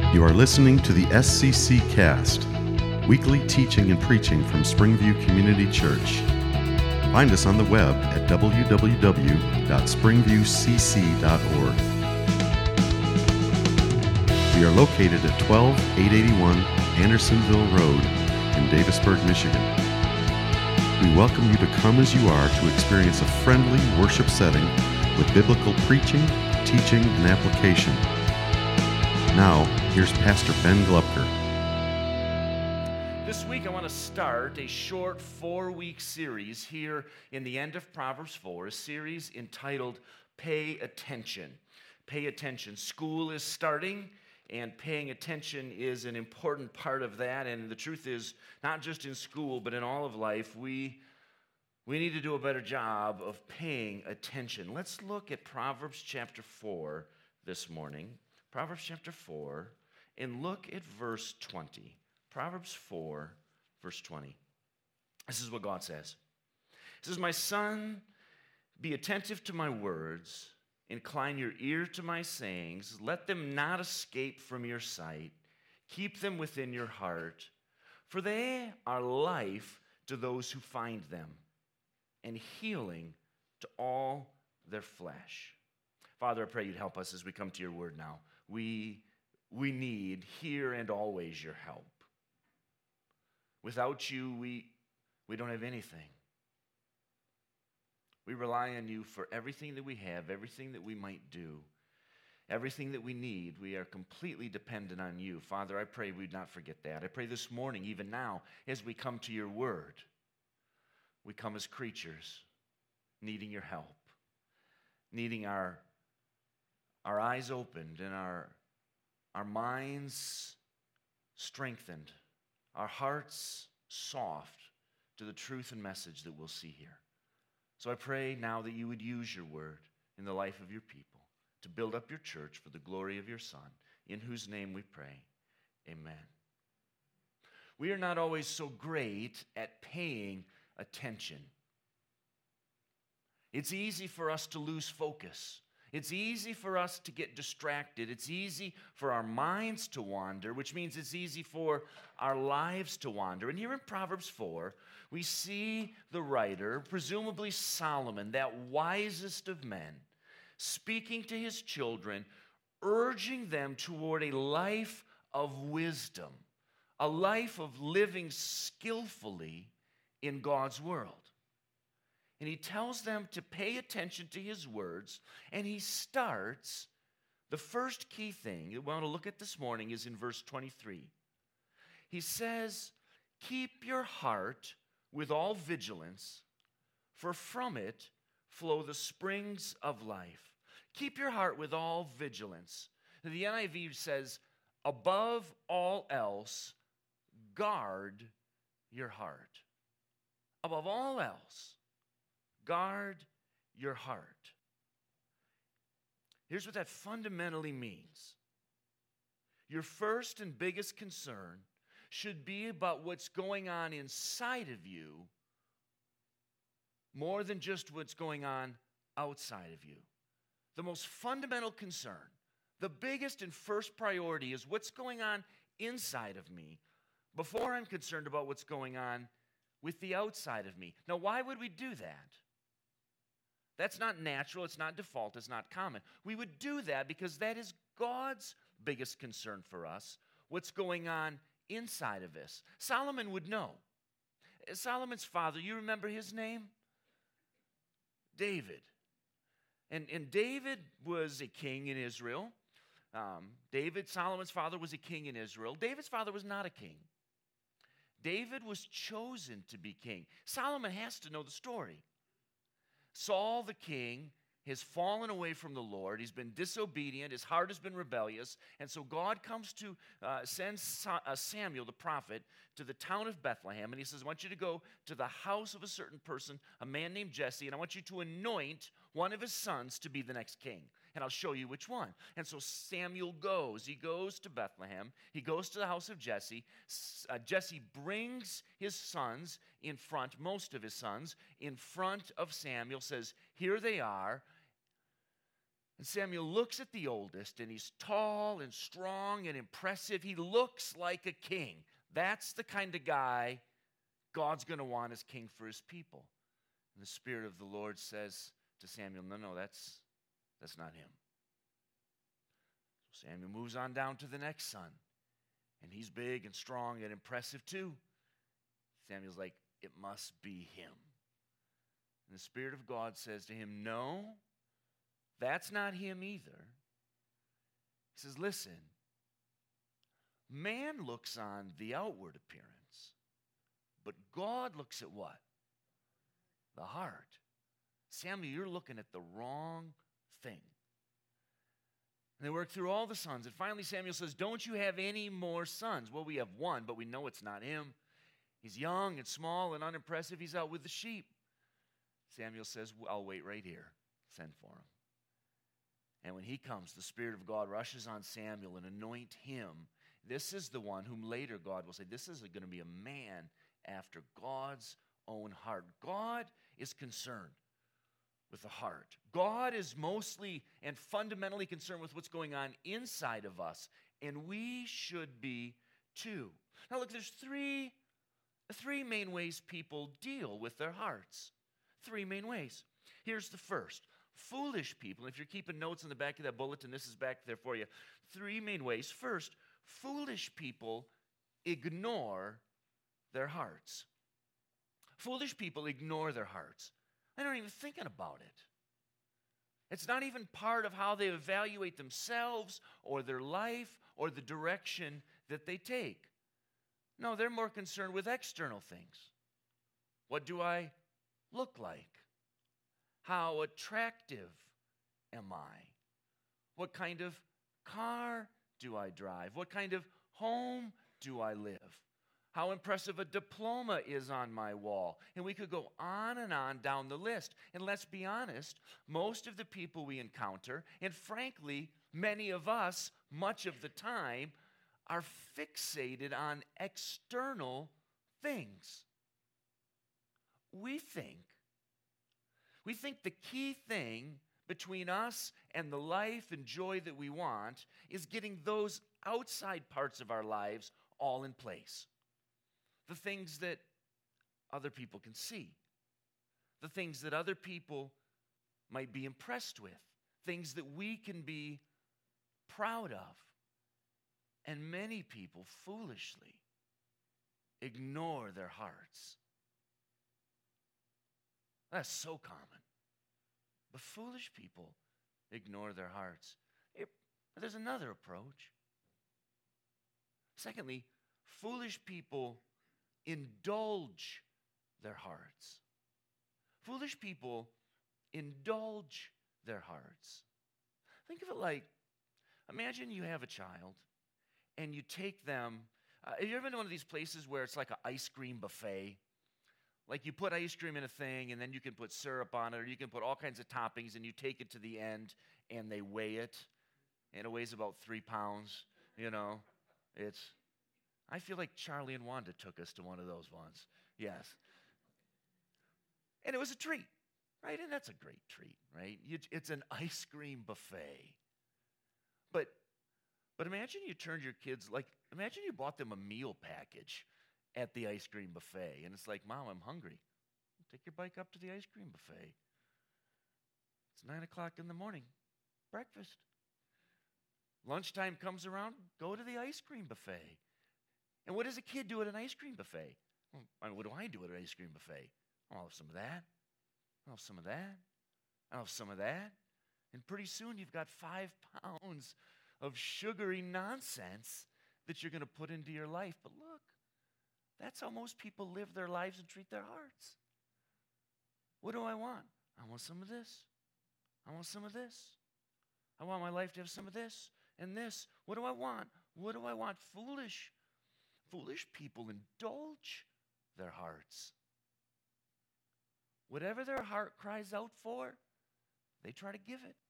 You are listening to the SCC Cast, weekly teaching and preaching from Springview Community Church. Find us on the web at www.springviewcc.org. We are located at 12881 Andersonville Road in Davisburg, Michigan. We welcome you to come as you are to experience a friendly worship setting with biblical preaching, teaching, and application. Now, here's Pastor Ben Glupker. This week I want to start a short 4-week series here in the end of Proverbs 4, a series entitled Pay Attention. Pay attention. School is starting, and paying attention is an important part of that. And the truth is, not just in school, but in all of life, we need to do a better job of paying attention. Let's look at Proverbs chapter 4 this morning. Proverbs chapter 4, and look at verse 20. Proverbs 4, verse 20. This is what God says. It says, "My son, be attentive to my words, incline your ear to my sayings, let them not escape from your sight, keep them within your heart, for they are life to those who find them, and healing to all their flesh." Father, I pray you'd help us as we come to your word now. We need here and always your help. Without you, we don't have anything. We rely on you for everything that we have, everything that we might do, everything that we need. We are completely dependent on you. Father, I pray we'd not forget that. I pray this morning, even now, as we come to your word, we come as creatures needing your help, needing our eyes opened and our minds strengthened, our hearts soft to the truth and message that we'll see here. So I pray now that you would use your word in the life of your people to build up your church for the glory of your Son, in whose name we pray. Amen. We are not always so great at paying attention. It's easy for us to lose focus. It's easy for us to get distracted. It's easy for our minds to wander, which means it's easy for our lives to wander. And here in Proverbs 4, we see the writer, presumably Solomon, that wisest of men, speaking to his children, urging them toward a life of wisdom, a life of living skillfully in God's world. And he tells them to pay attention to his words, and he starts, the first key thing we want to look at this morning is in verse 23. He says, "Keep your heart with all vigilance, for from it flow the springs of life." Keep your heart with all vigilance. The NIV says, above all else, guard your heart. Above all else, guard your heart. Here's what that fundamentally means. Your first and biggest concern should be about what's going on inside of you more than just what's going on outside of you. The most fundamental concern, the biggest and first priority is what's going on inside of me before I'm concerned about what's going on with the outside of me. Now, why would we do that? That's not natural, it's not default, it's not common. We would do that because that is God's biggest concern for us, what's going on inside of us. Solomon would know. Solomon's father, you remember his name? David. And David was a king in Israel. Solomon's father, was a king in Israel. David's father was not a king. David was chosen to be king. Solomon has to know the story. Saul the king has fallen away from the Lord. He's been disobedient. His heart has been rebellious. And so God comes to send Samuel, the prophet, to the town of Bethlehem. And he says, I want you to go to the house of a certain person, a man named Jesse, and I want you to anoint one of his sons to be the next king. And I'll show you which one. And so Samuel goes. He goes to Bethlehem. He goes to the house of Jesse. Jesse brings his sons in front, most of his sons, in front of Samuel, says, here they are. And Samuel looks at the oldest, and he's tall and strong and impressive. He looks like a king. That's the kind of guy God's going to want as king for his people. And the Spirit of the Lord says to Samuel, no, that's not him. So Samuel moves on down to the next son, and he's big and strong and impressive too. Samuel's like, it must be him. And the Spirit of God says to him, no, that's not him either. He says, listen, man looks on the outward appearance, but God looks at what? The heart. Samuel, you're looking at the wrong thing. And they work through all the sons. And finally Samuel says, don't you have any more sons? Well, we have one, but we know it's not him. He's young and small and unimpressive. He's out with the sheep. Samuel says, well, I'll wait right here. Send for him. And when he comes, the Spirit of God rushes on Samuel and anoint him. This is the one whom later God will say, this is going to be a man after God's own heart. God is concerned with the heart. God is mostly and fundamentally concerned with what's going on inside of us, and we should be too. Now look, there's three main ways people deal with their hearts. Three main ways. Here's the first. Foolish people, if you're keeping notes in the back of that bulletin, this is back there for you. Three main ways. First, foolish people ignore their hearts. Foolish people ignore their hearts. They aren't even thinking about it. It's not even part of how they evaluate themselves or their life or the direction that they take. No, they're more concerned with external things. What do I look like? How attractive am I? What kind of car do I drive? What kind of home do I live? How impressive a diploma is on my wall. And we could go on and on down the list. And let's be honest, most of the people we encounter, and frankly, many of us, much of the time, are fixated on external things. We think the key thing between us and the life and joy that we want is getting those outside parts of our lives all in place. The things that other people can see. The things that other people might be impressed with. Things that we can be proud of. And many people foolishly ignore their hearts. That's so common. But foolish people ignore their hearts. There's another approach. Secondly, foolish people indulge their hearts. Foolish people indulge their hearts. Think of it like, imagine you have a child and you take them, have you ever been to one of these places where it's like an ice cream buffet? Like you put ice cream in a thing and then you can put syrup on it or you can put all kinds of toppings and you take it to the end and they weigh it and it weighs about 3 pounds, you know. I feel like Charlie and Wanda took us to one of those ones. Yes. And it was a treat, right? And that's a great treat, right? It's an ice cream buffet. But imagine you turned your kids, imagine you bought them a meal package at the ice cream buffet. And it's like, Mom, I'm hungry. Take your bike up to the ice cream buffet. It's 9 o'clock in the morning. Breakfast. Lunchtime comes around, go to the ice cream buffet. And what does a kid do at an ice cream buffet? Well, what do I do at an ice cream buffet? I'll have some of that. I'll have some of that. I'll have some of that. And pretty soon you've got 5 pounds of sugary nonsense that you're going to put into your life. But look, that's how most people live their lives and treat their hearts. What do I want? I want some of this. I want some of this. I want my life to have some of this and this. What do I want? What do I want? Foolish people indulge their hearts. Whatever their heart cries out for, they try to give it.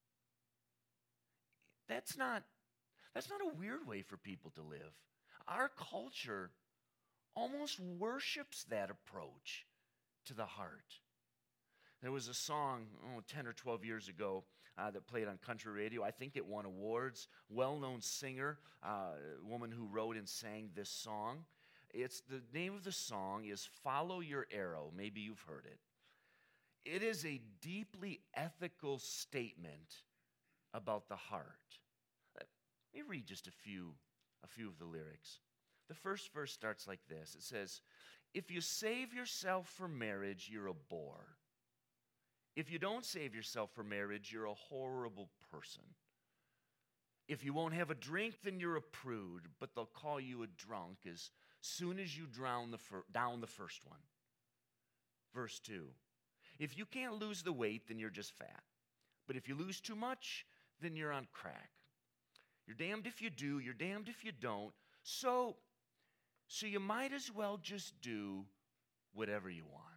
That's not a weird way for people to live. Our culture almost worships that approach to the heart. There was a song 10 or 12 years ago that played on country radio. I think it won awards. Well-known singer, woman who wrote and sang this song. The name of the song is Follow Your Arrow. Maybe you've heard it. It is a deeply ethical statement about the heart. Let me read just a few of the lyrics. The first verse starts like this. It says, if you save yourself for marriage, you're a bore. If you don't save yourself for marriage, you're a horrible person. If you won't have a drink, then you're a prude, but they'll call you a drunk as soon as you down the first one. Verse 2, if you can't lose the weight, then you're just fat. But if you lose too much, then you're on crack. You're damned if you do, you're damned if you don't. So you might as well just do whatever you want.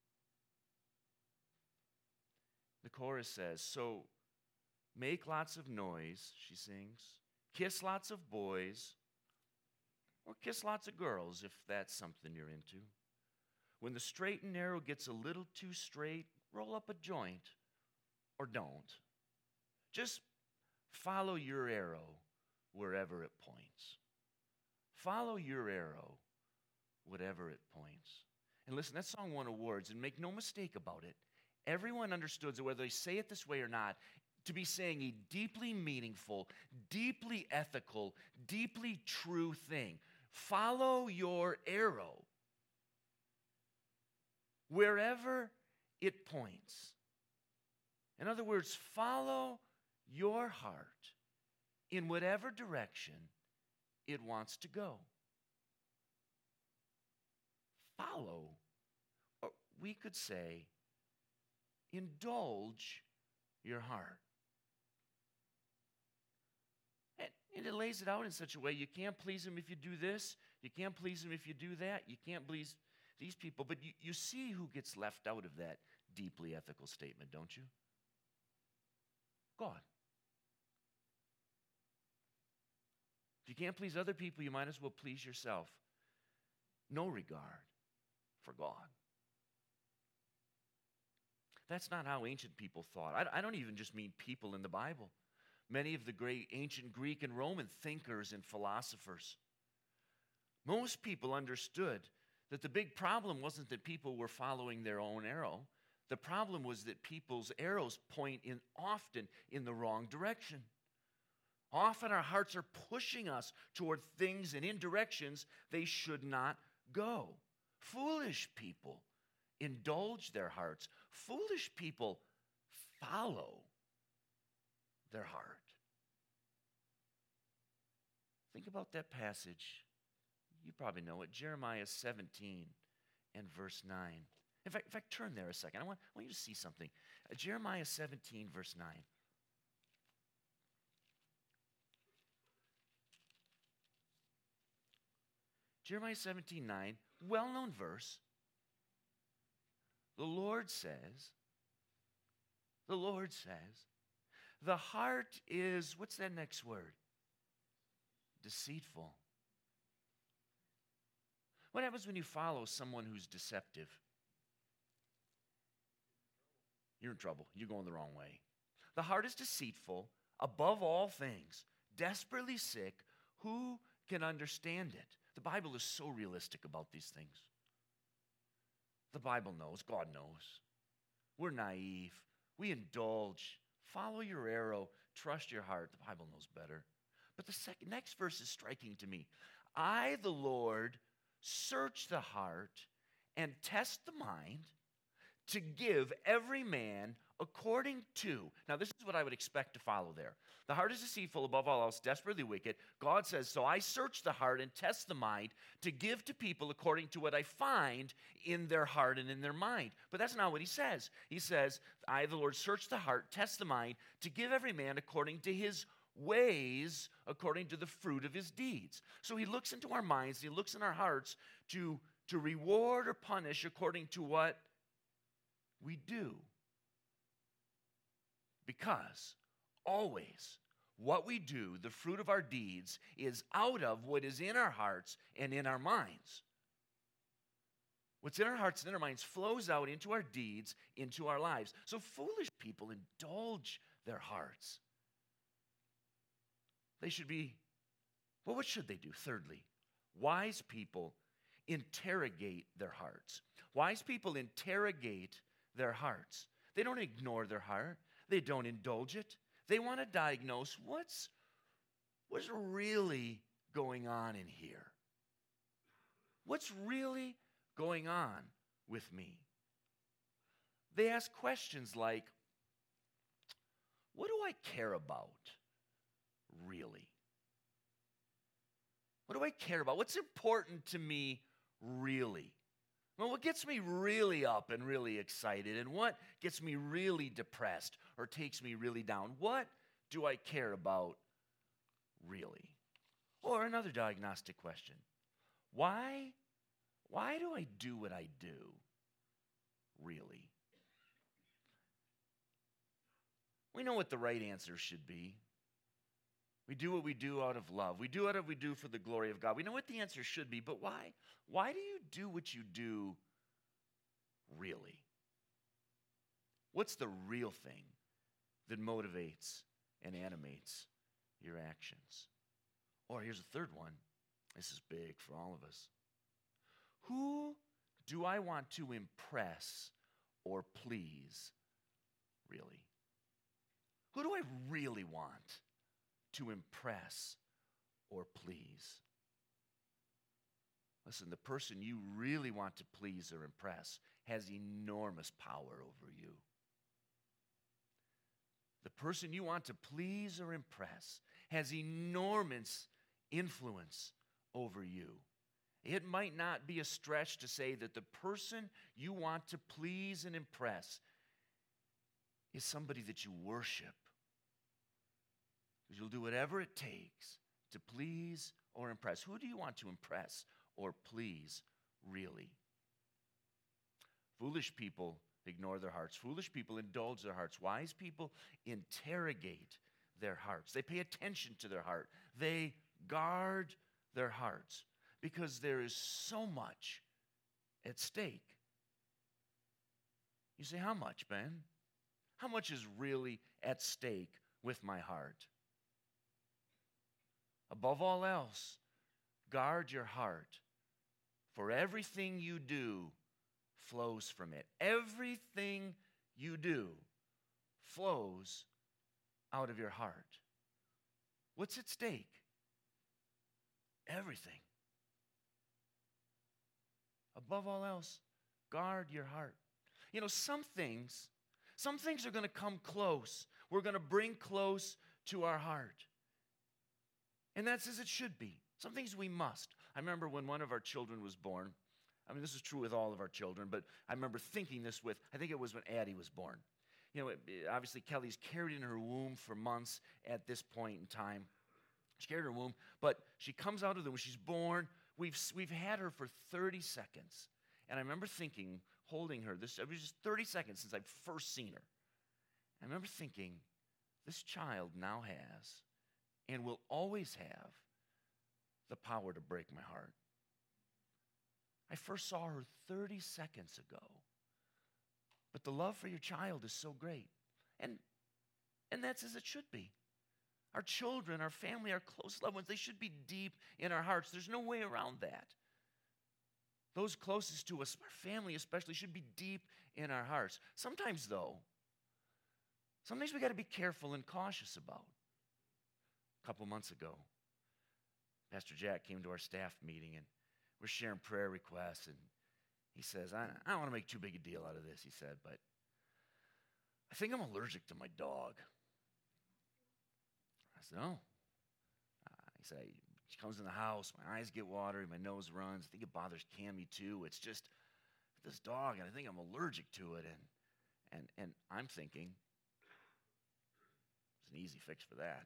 The chorus says, so make lots of noise, she sings, kiss lots of boys, or kiss lots of girls if that's something you're into. When the straight and narrow gets a little too straight, roll up a joint, or don't. Just follow your arrow wherever it points. Follow your arrow wherever it points. And listen, that song won awards, and make no mistake about it. Everyone understood that whether they say it this way or not, to be saying a deeply meaningful, deeply ethical, deeply true thing. Follow your arrow wherever it points. In other words, follow your heart in whatever direction it wants to go. Follow, or we could say, indulge your heart. And it lays it out in such a way you can't please him if you do this, you can't please him if you do that, you can't please these people. But you see who gets left out of that deeply ethical statement, don't you? God. If you can't please other people, you might as well please yourself. No regard for God. That's not how ancient people thought. I don't even just mean people in the Bible. Many of the great ancient Greek and Roman thinkers and philosophers, most people understood that the big problem wasn't that people were following their own arrow. The problem was that people's arrows point often in the wrong direction. Often our hearts are pushing us toward things and in directions they should not go. Foolish people indulge their hearts. Foolish people follow their heart. Think about that passage. You probably know it. Jeremiah 17 and verse 9. In fact, turn there a second. I want you to see something. Jeremiah 17, verse 9. Jeremiah 17:9, well-known verse. The Lord says, the heart is, what's that next word? Deceitful. What happens when you follow someone who's deceptive? You're in trouble. You're going the wrong way. The heart is deceitful, above all things, desperately sick. Who can understand it? The Bible is so realistic about these things. The Bible knows. God knows. We're naive. We indulge. Follow your arrow. Trust your heart. The Bible knows better. But the next verse is striking to me. I, the Lord, search the heart and test the mind to give every man according to. Now, this is what I would expect to follow there. The heart is deceitful above all else, desperately wicked. God says, so I search the heart and test the mind to give to people according to what I find in their heart and in their mind. But that's not what he says. He says, I, the Lord, search the heart, test the mind to give every man according to his ways, according to the fruit of his deeds. So he looks into our minds, he looks in our hearts to reward or punish according to what we do. Because always what we do, the fruit of our deeds, is out of what is in our hearts and in our minds. What's in our hearts and in our minds flows out into our deeds, into our lives. So foolish people indulge their hearts. They should be, well, what should they do? Thirdly, wise people interrogate their hearts. Wise people interrogate their hearts. They don't ignore their heart. They don't indulge it. They want to diagnose what's really going on in here. What's really going on with me? They ask questions like, what do I care about, really? What do I care about? What's important to me, really? Well, what gets me really up and really excited, and what gets me really depressed or takes me really down? What do I care about, really? Or another diagnostic question. Why do I do what I do, really? We know what the right answer should be. We do what we do out of love. We do what we do for the glory of God. We know what the answer should be, but why? Why do you do what you do, really? What's the real thing that motivates and animates your actions? Or here's a third one. This is big for all of us. Who do I want to impress or please, really? Who do I really want to impress or please? Listen, the person you really want to please or impress has enormous power over you. The person you want to please or impress has enormous influence over you. It might not be a stretch to say that the person you want to please and impress is somebody that you worship. Because you'll do whatever it takes to please or impress. Who do you want to impress or please, really? Foolish people ignore their hearts. Foolish people indulge their hearts. Wise people interrogate their hearts. They pay attention to their heart. They guard their hearts because there is so much at stake. You say, how much, Ben? How much is really at stake with my heart? Above all else, guard your heart, for everything you do flows from it. Everything you do flows out of your heart. What's at stake? Everything. Above all else, guard your heart. You know, some things are going to come close. We're going to bring close to our heart. And that's as it should be. Some things we must. I remember when one of our children was born. I mean, this is true with all of our children, but I remember thinking this with, I think it was when Addie was born. You know, obviously Kelly's carried in her womb for months at this point in time. She carried her womb, but she comes out of the womb. She's born. We've had her for 30 seconds. And I remember thinking, holding her, it was just 30 seconds since I'd first seen her. I remember thinking, this child now has and will always have the power to break my heart. I first saw her 30 seconds ago. But the love for your child is so great. And that's as it should be. Our children, our family, our close loved ones, they should be deep in our hearts. There's no way around that. Those closest to us, our family especially, should be deep in our hearts. Sometimes, though, we got to be careful and cautious about. A couple months ago, Pastor Jack came to our staff meeting, and we're sharing prayer requests, and he says, I don't want to make too big a deal out of this, he said, but I think I'm allergic to my dog. I said, oh. He said, she comes in the house, my eyes get watery, my nose runs. I think it bothers Cammie too. It's just this dog, and I think I'm allergic to it. And I'm thinking, it's an easy fix for that.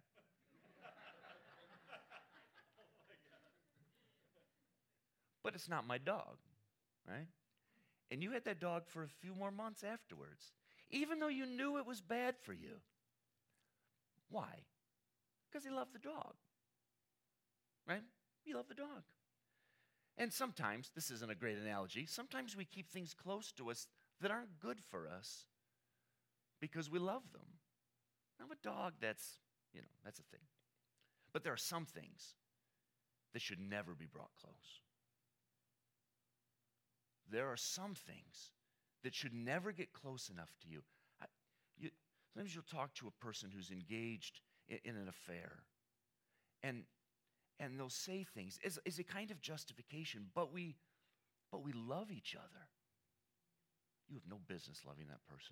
But it's not my dog, right? And you had that dog for a few more months afterwards, even though you knew it was bad for you. Why? Because he loved the dog, right? You love the dog. And sometimes, this isn't a great analogy, sometimes we keep things close to us that aren't good for us because we love them. Now, a dog, that's a thing. But there are some things that should never be brought close. There are some things that should never get close enough to you. Sometimes you'll talk to a person who's engaged in an affair, and they'll say things as a kind of justification, but we love each other. You have no business loving that person.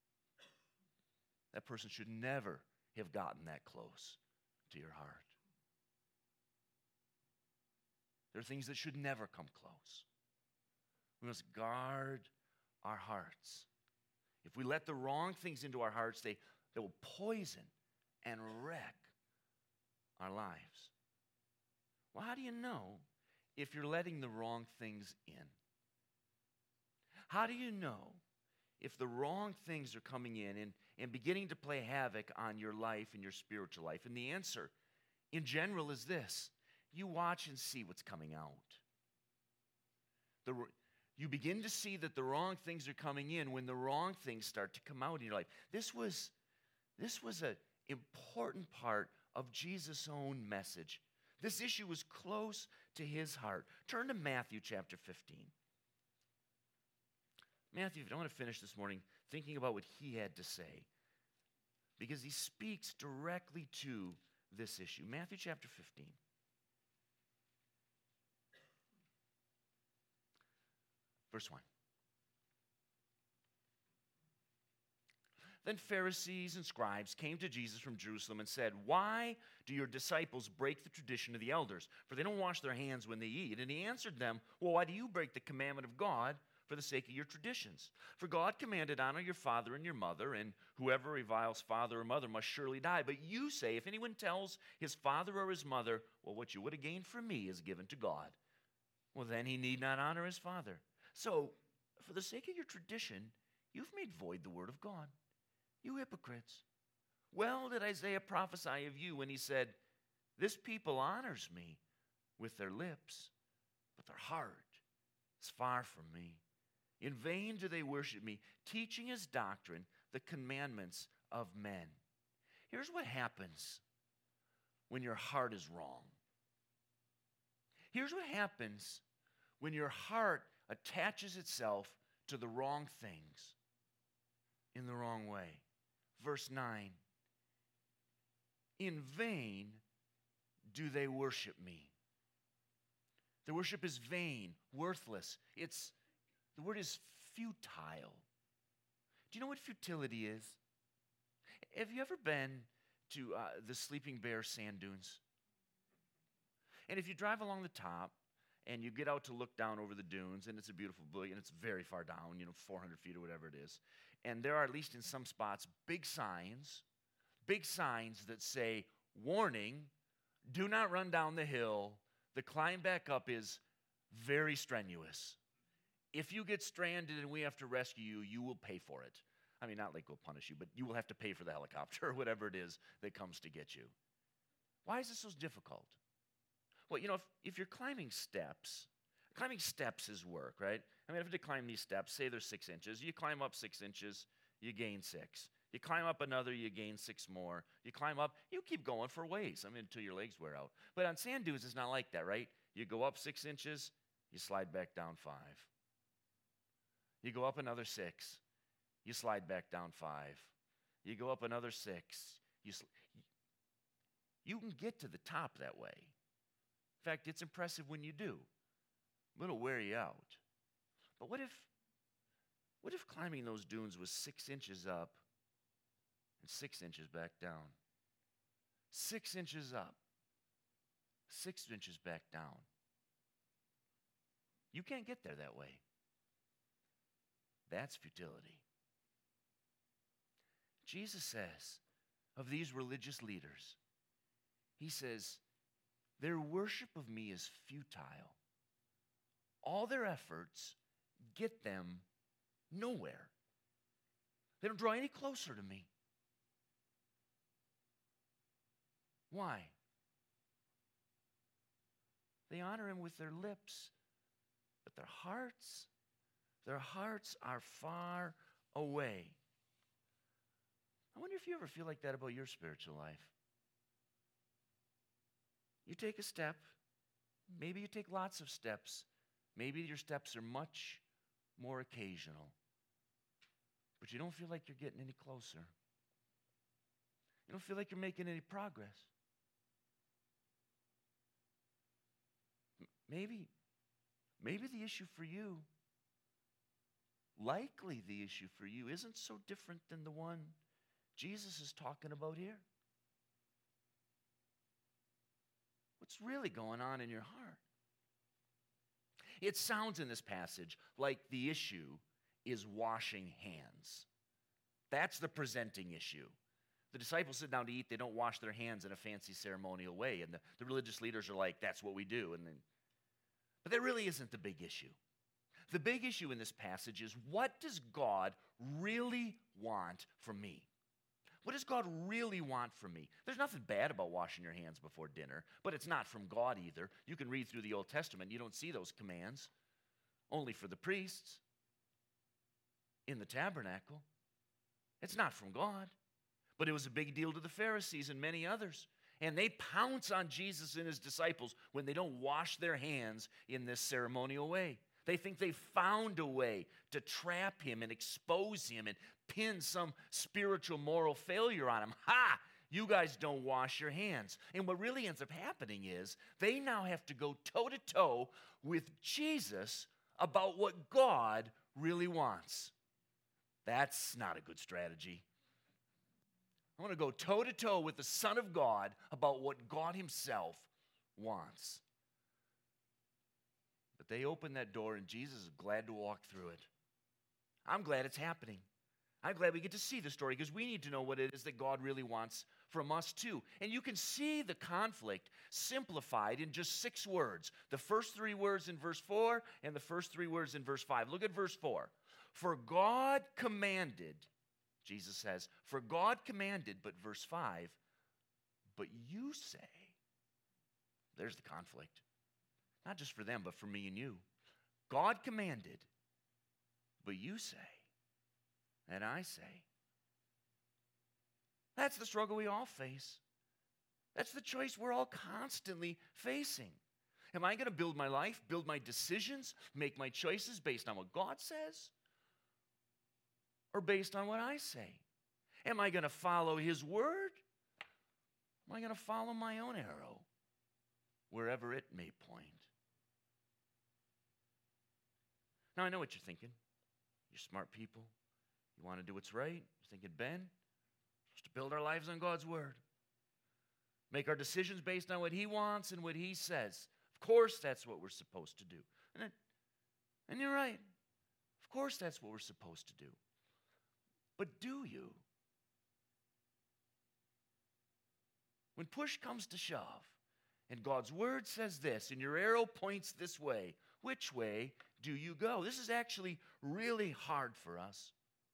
That person should never have gotten that close to your heart. There are things that should never come close. We must guard our hearts. If we let the wrong things into our hearts, they will poison and wreck our lives. Well, how do you know if you're letting the wrong things in? How do you know if the wrong things are coming in and beginning to play havoc on your life and your spiritual life? And the answer, in general, is this. You watch and see what's coming out. You begin to see that the wrong things are coming in when the wrong things start to come out in your life. This was an important part of Jesus' own message. This issue was close to his heart. Turn to Matthew chapter 15. Matthew, I want to finish this morning thinking about what he had to say, because he speaks directly to this issue. Matthew chapter 15. Verse 1. Then Pharisees and scribes came to Jesus from Jerusalem and said, "Why do your disciples break the tradition of the elders? For they don't wash their hands when they eat." And he answered them, "Well, why do you break the commandment of God for the sake of your traditions? For God commanded, 'Honor your father and your mother,' and whoever reviles father or mother must surely die. But you say, if anyone tells his father or his mother, 'Well, what you would have gained from me is given to God,' well, then he need not honor his father. So, for the sake of your tradition, you've made void the word of God. You hypocrites. Well did Isaiah prophesy of you when he said, 'This people honors me with their lips, but their heart is far from me. In vain do they worship me, teaching as doctrine the commandments of men.'" Here's what happens when your heart is wrong. Here's what happens when your heart attaches itself to the wrong things in the wrong way. Verse 9. In vain do they worship me. The worship is vain, worthless. The word is futile. Do you know what futility is? Have you ever been to the Sleeping Bear sand dunes? And if you drive along the top, and you get out to look down over the dunes, and it's a beautiful building, and it's very far down, 400 feet or whatever it is. And there are, at least in some spots, big signs that say, "Warning, do not run down the hill. The climb back up is very strenuous. If you get stranded and we have to rescue you, you will pay for it." I mean, not like we'll punish you, but you will have to pay for the helicopter or whatever it is that comes to get you. Why is this so difficult? Well, if you're climbing steps is work, right? I mean, if you have to climb these steps, say they're 6 inches, you climb up 6 inches, you gain 6. You climb up another, you gain 6 more. You climb up, you keep going for ways, until your legs wear out. But on sand dunes, it's not like that, right? You go up 6 inches, you slide back down 5. You go up another 6, you slide back down 5. You go up another 6, you can get to the top that way. In fact, it's impressive when you do. But it'll wear you out. But what if climbing those dunes was 6 inches up and 6 inches back down? 6 inches up, 6 inches back down. You can't get there that way. That's futility. Jesus says of these religious leaders, he says, their worship of me is futile. All their efforts get them nowhere. They don't draw any closer to me. Why? They honor him with their lips, but their hearts are far away. I wonder if you ever feel like that about your spiritual life. You take a step, maybe you take lots of steps, maybe your steps are much more occasional, but you don't feel like you're getting any closer. You don't feel like you're making any progress. Maybe the issue for you, likely the issue for you, isn't so different than the one Jesus is talking about here. What's really going on in your heart? It sounds in this passage like the issue is washing hands. That's the presenting issue. The disciples sit down to eat. They don't wash their hands in a fancy ceremonial way. And the religious leaders are like, that's what we do. But that really isn't the big issue. The big issue in this passage is, what does God really want from me? What does God really want from me? There's nothing bad about washing your hands before dinner, but it's not from God either. You can read through the Old Testament. You don't see those commands. Only for the priests in the tabernacle. It's not from God. But it was a big deal to the Pharisees and many others. And they pounce on Jesus and his disciples when they don't wash their hands in this ceremonial way. They think they found a way to trap him and expose him and pin some spiritual moral failure on him. Ha! You guys don't wash your hands. And what really ends up happening is they now have to go toe-to-toe with Jesus about what God really wants. That's not a good strategy. I want to go toe-to-toe with the Son of God about what God himself wants. But they open that door, and Jesus is glad to walk through it. I'm glad it's happening. I'm glad we get to see the story, because we need to know what it is that God really wants from us too. And you can see the conflict simplified in just 6 words. The first 3 words in verse 4 and the first 3 words in verse 5. Look at verse 4. For God commanded, Jesus says, for God commanded, but verse 5, but you say. There's the conflict. Not just for them, but for me and you. God commanded, but you say, and I say. That's the struggle we all face. That's the choice we're all constantly facing. Am I going to build my life, build my decisions, make my choices based on what God says? Or based on what I say? Am I going to follow his word? Am I going to follow my own arrow, wherever it may point? Now, I know what you're thinking. You're smart people. You want to do what's right. You're thinking, Ben, we're supposed to build our lives on God's word. Make our decisions based on what he wants and what he says. Of course, that's what we're supposed to do. And you're right. Of course, that's what we're supposed to do. But do you? When push comes to shove, and God's word says this, and your arrow points this way, which way do you go? This is actually really hard for us.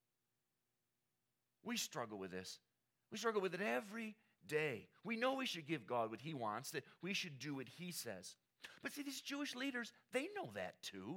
We struggle with this. We struggle with it every day. We know we should give God what he wants, that we should do what he says. But see, these Jewish leaders, they know that too.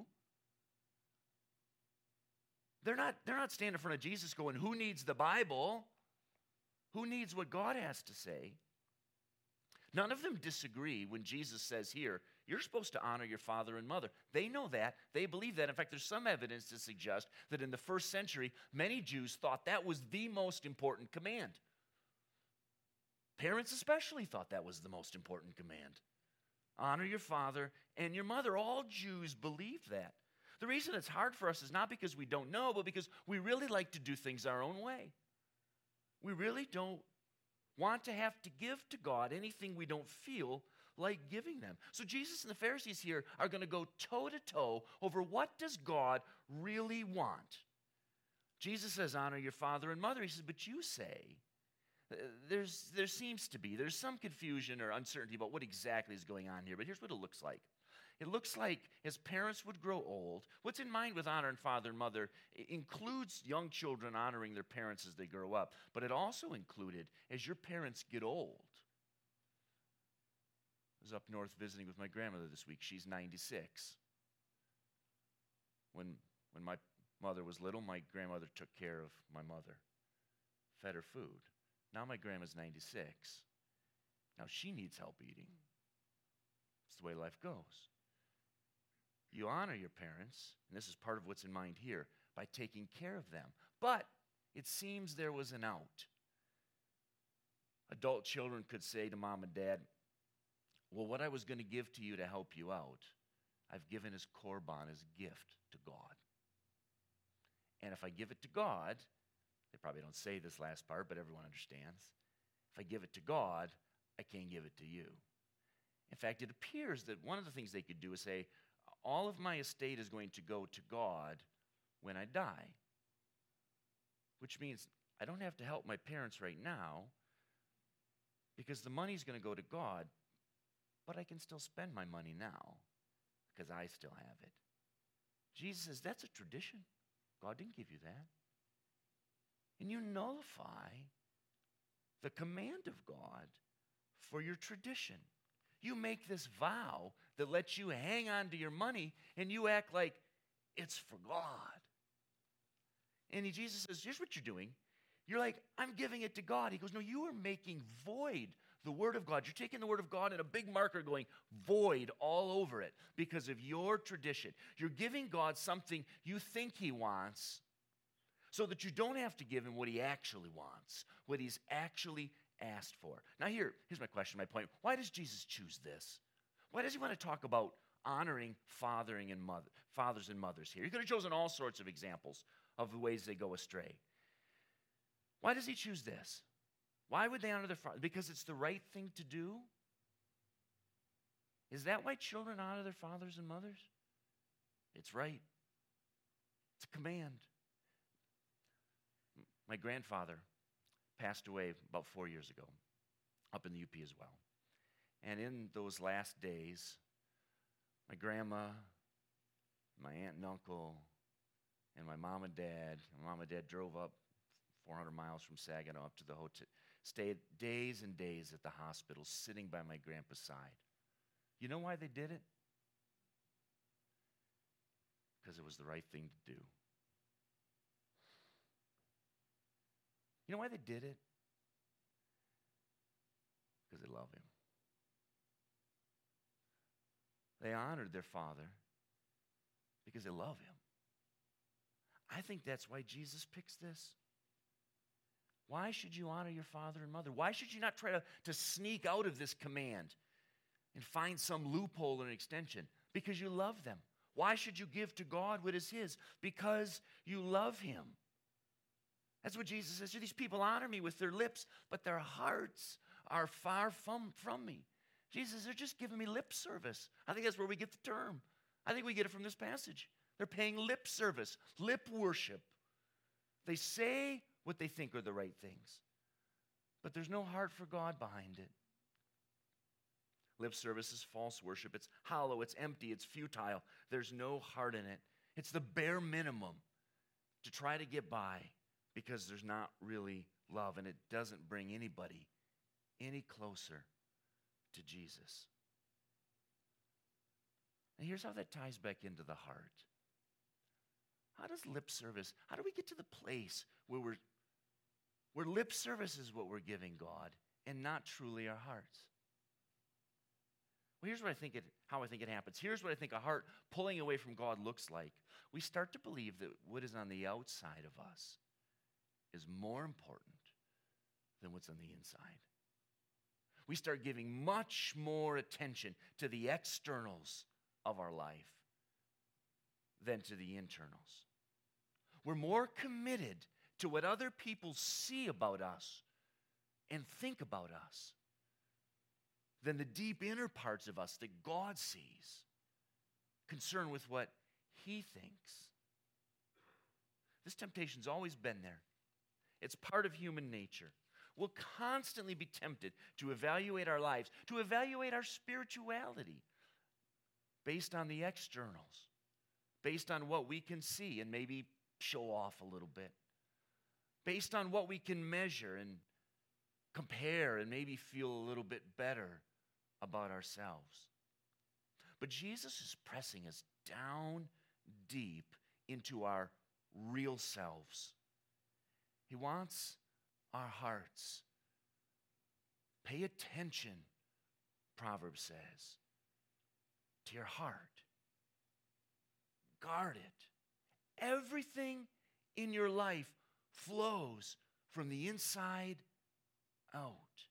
They're not standing in front of Jesus going, who needs the Bible? Who needs what God has to say? None of them disagree when Jesus says here, you're supposed to honor your father and mother. They know that. They believe that. In fact, there's some evidence to suggest that in the first century, many Jews thought that was the most important command. Parents especially thought that was the most important command. Honor your father and your mother. All Jews believed that. The reason it's hard for us is not because we don't know, but because we really like to do things our own way. We really don't want to have to give to God anything we don't feel like giving them. So Jesus and the Pharisees here are going to go toe-to-toe over what does God really want. Jesus says, honor your father and mother. He says, but you say, there's some confusion or uncertainty about what exactly is going on here, but here's what it looks like. It looks like as parents would grow old, what's in mind with honoring father and mother includes young children honoring their parents as they grow up, but it also included as your parents get old. I was up north visiting with my grandmother this week. She's 96. When my mother was little, my grandmother took care of my mother, fed her food. Now my grandma's 96. Now she needs help eating. It's the way life goes. You honor your parents, and this is part of what's in mind here, by taking care of them. But it seems there was an out. Adult children could say to mom and dad, well, what I was going to give to you to help you out, I've given as korban, as a gift to God. And if I give it to God, they probably don't say this last part, but everyone understands. If I give it to God, I can't give it to you. In fact, it appears that one of the things they could do is say, all of my estate is going to go to God when I die. Which means I don't have to help my parents right now because the money's going to go to God, but I can still spend my money now because I still have it. Jesus says, that's a tradition. God didn't give you that. And you nullify the command of God for your tradition. You make this vow that lets you hang on to your money, and you act like it's for God. And Jesus says, here's what you're doing. You're like, I'm giving it to God. He goes, no, you are making void the Word of God. You're taking the Word of God and a big marker going void all over it because of your tradition. You're giving God something you think He wants so that you don't have to give Him what He actually wants, what He's actually asked for. Now here's my question, my point. Why does Jesus choose this? Why does He want to talk about honoring fathers and mothers here? He could have chosen all sorts of examples of the ways they go astray. Why does He choose this? Why would they honor their father? Because it's the right thing to do? Is that why children honor their fathers and mothers? It's right. It's a command. My grandfather passed away about 4 years ago, up in the UP as well. And in those last days, my grandma, my aunt and uncle, and my mom and dad drove up 400 miles from Saginaw up to the hotel, stayed days and days at the hospital, sitting by my grandpa's side. You know why they did it? Because it was the right thing to do. You know why they did it? Because they love Him. They honored their father because they love Him. I think that's why Jesus picks this. Why should you honor your father and mother? Why should you not try to sneak out of this command and find some loophole or an extension? Because you love them. Why should you give to God what is His? Because you love Him. That's what Jesus says. These people honor me with their lips, but their hearts are far from me. Jesus, they're just giving me lip service. I think that's where we get the term. I think we get it from this passage. They're paying lip service, lip worship. They say what they think are the right things, but there's no heart for God behind it. Lip service is false worship. It's hollow, it's empty, it's futile. There's no heart in it. It's the bare minimum to try to get by because there's not really love, and it doesn't bring anybody any closer to Jesus. And here's how that ties back into the heart. How does lip service, how do we get to the place where lip service is what we're giving God and not truly our hearts? Well, here's what how I think it happens. Here's what I think a heart pulling away from God looks like. We start to believe that what is on the outside of us is more important than what's on the inside. We start giving much more attention to the externals of our life than to the internals. We're more committed to what other people see about us and think about us than the deep inner parts of us that God sees, concerned with what He thinks. This temptation's always been there. It's part of human nature. We'll constantly be tempted to evaluate our lives, to evaluate our spirituality based on the externals, based on what we can see and maybe show off a little bit, based on what we can measure and compare and maybe feel a little bit better about ourselves. But Jesus is pressing us down deep into our real selves. He wants our hearts. Pay attention, Proverbs says, to your heart. Guard it. Everything in your life flows from the inside out.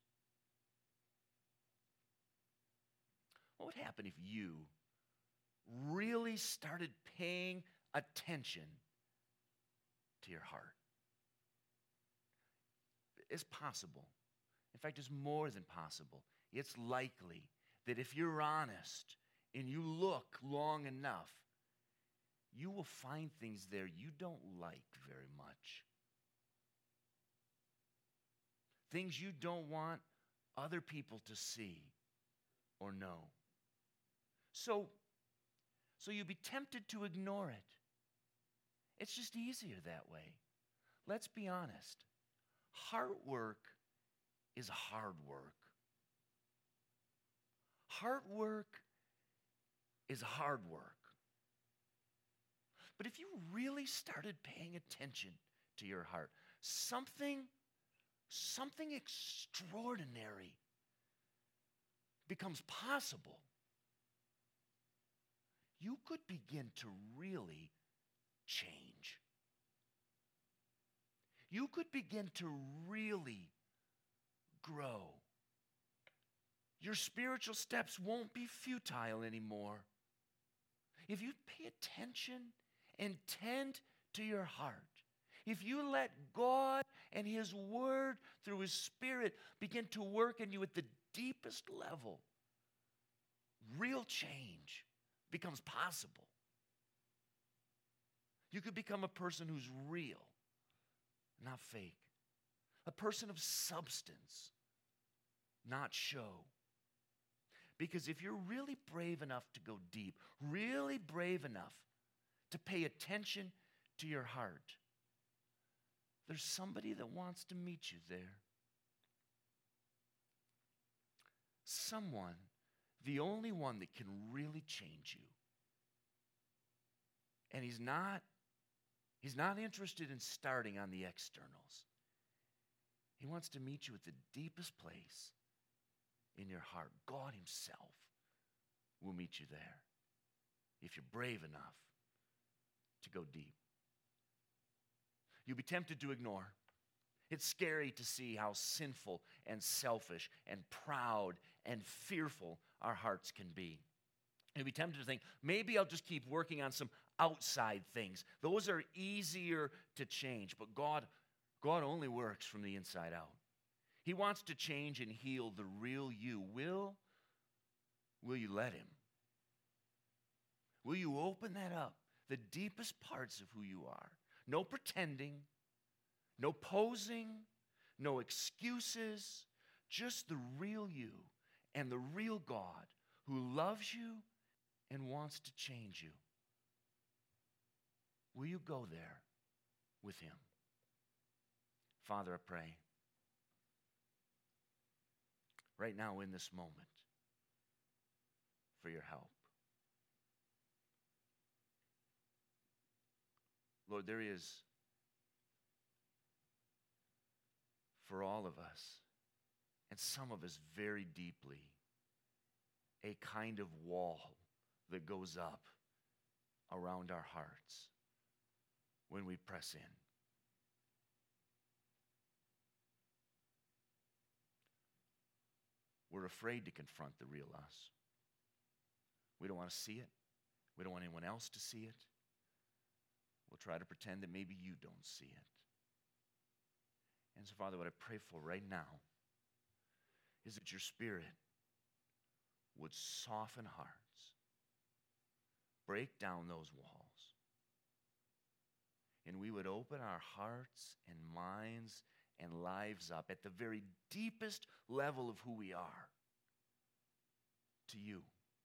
What would happen if you really started paying attention to your heart? It's possible. In fact, it's more than possible. It's likely that if you're honest and you look long enough, you will find things there you don't like very much. Things you don't want other people to see or know. So you'd be tempted to ignore it. It's just easier that way. Let's be honest. Heart work is hard work. Heart work is hard work. But if you really started paying attention to your heart, something extraordinary becomes possible. You could begin to really change. You could begin to really grow. Your spiritual steps won't be futile anymore. If you pay attention and tend to your heart, if you let God and His Word through His Spirit begin to work in you at the deepest level, real change becomes possible. You could become a person who's real, not fake. A person of substance, not show. Because if you're really brave enough to go deep, really brave enough to pay attention to your heart, there's somebody that wants to meet you there. Someone, the only one that can really change you. And he's not interested in starting on the externals. He wants to meet you at the deepest place in your heart. God Himself will meet you there if you're brave enough to go deep. You'll be tempted to ignore. It's scary to see how sinful and selfish and proud and fearful our hearts can be. You'll be tempted to think, maybe I'll just keep working on some outside things. Those are easier to change, but God only works from the inside out. He wants to change and heal the real you. Will you let Him? Will you open that up? The deepest parts of who you are. No pretending, no posing, no excuses, just the real you and the real God who loves you and wants to change you. Will you go there with Him? Father, I pray right now in this moment for your help. Lord, there is, for all of us, and some of us very deeply, a kind of wall that goes up around our hearts when we press in. We're afraid to confront the real us. We don't want to see it. We don't want anyone else to see it. We'll try to pretend that maybe you don't see it. And so, Father, what I pray for right now is that your Spirit would soften hearts, break down those walls, and we would open our hearts and minds and lives up at the very deepest level of who we are to you.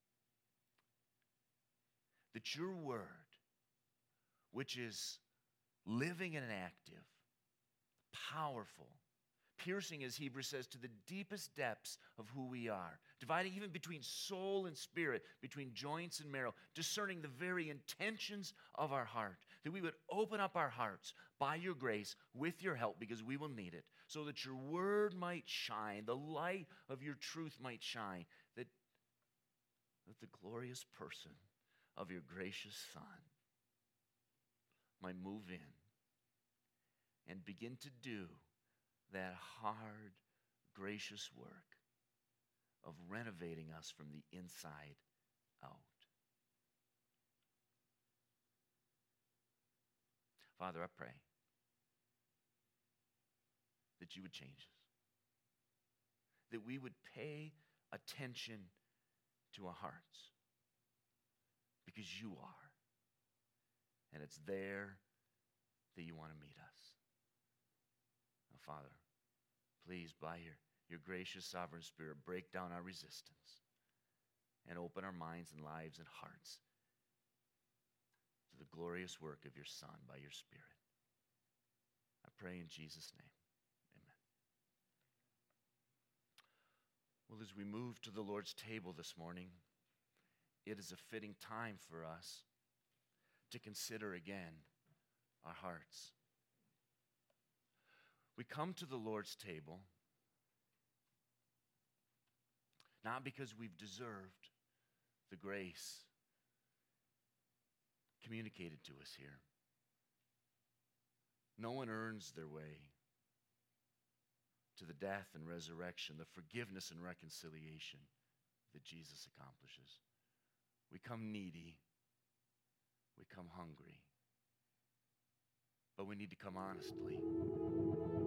That your word, which is living and active, powerful, piercing, as Hebrews says, to the deepest depths of who we are, dividing even between soul and spirit, between joints and marrow, discerning the very intentions of our heart, that we would open up our hearts by your grace with your help, because we will need it, so that your word might shine, the light of your truth might shine, that the glorious person of your gracious Son might move in and begin to do that hard, gracious work of renovating us from the inside out. Father, I pray that you would change us, that we would pay attention to our hearts, because you are, and it's there that you want to meet us. Now, Father, please, by your gracious sovereign Spirit, break down our resistance and open our minds and lives and hearts to the glorious work of your Son by your Spirit. I pray in Jesus' name. Amen. Well, as we move to the Lord's table this morning, it is a fitting time for us to consider again our hearts. We come to the Lord's table not because we've deserved the grace communicated to us here. No one earns their way to the death and resurrection, the forgiveness and reconciliation that Jesus accomplishes. We come needy. We come hungry. But we need to come honestly.